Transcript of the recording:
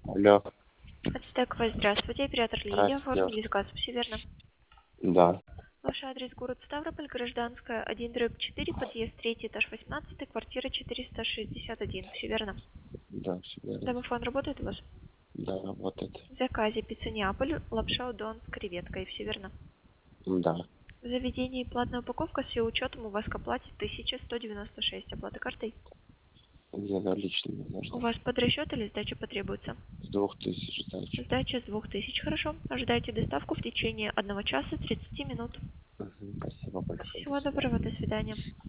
Алло, Ацтекова, здравствуйте. Оператор Лидия. здравствуйте. Оформили заказ, все верно. Да, Ваш адрес город Ставрополь, Гражданская, 1/4, подъезд 3, этаж 18, квартира 461. Все верно. да, все верно. Домофон работает у вас? Да, работает. В заказе пицца Неаполь, лапша удон с креветкой. Все верно. Да, В заведении платная упаковка с ее учетом у вас к оплате 1196. Оплата картой. мне наличными У нужно. вас под расчет или сдача потребуется? С 2000 сдачи. Сдача с 2000. Хорошо. Ожидайте доставку в течение 1 часа 30 минут. Спасибо большое, до Всего доброго. свидания. До свидания.